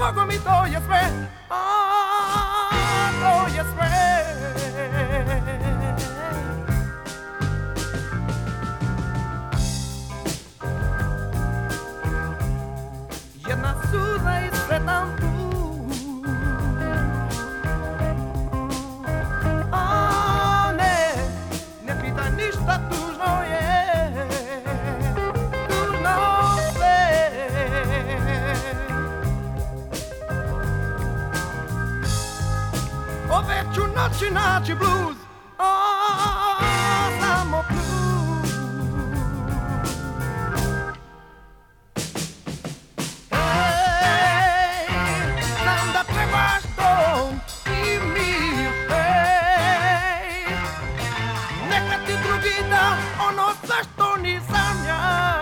Bogu mi to je sve, to je sve. Jedna suza i sretan put, ne pitaj ništa, tužno je, tužno sve. Ove ću noći naći blues, samo blues. Hej, znam da trebaš dom i mir, hej, neka ti drugi da ono za što nisam ja.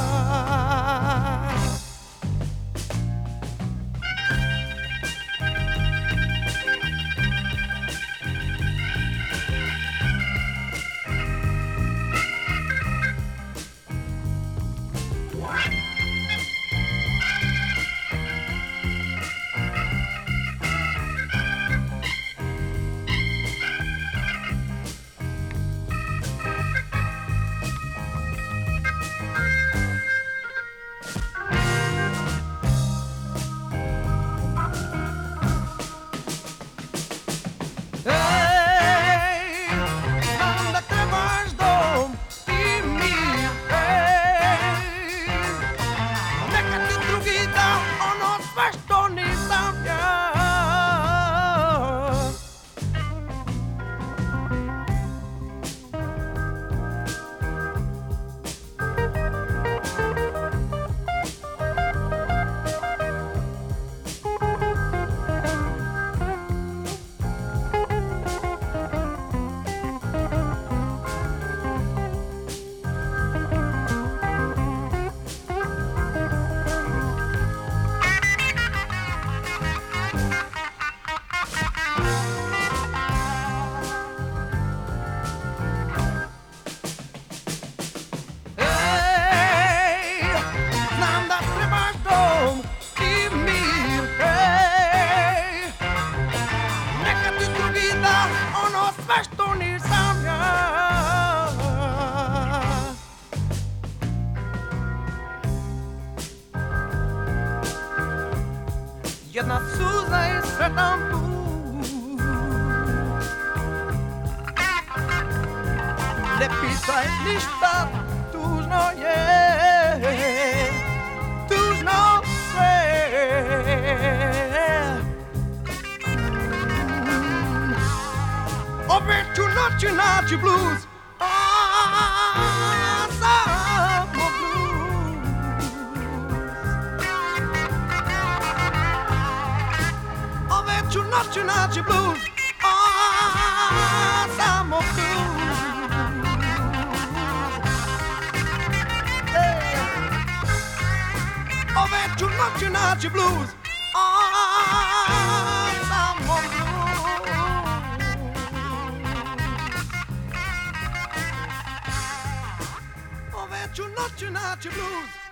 Što nisam ja. Jedna suza i sretan put, ne pitaj ništa, tužno je, tužno sve. Opet ću noći naći blues, samo blues. Opet ću noći naći blues, samo blues. Opet ću noći naći blues, samo blues. Ću noći naći blues.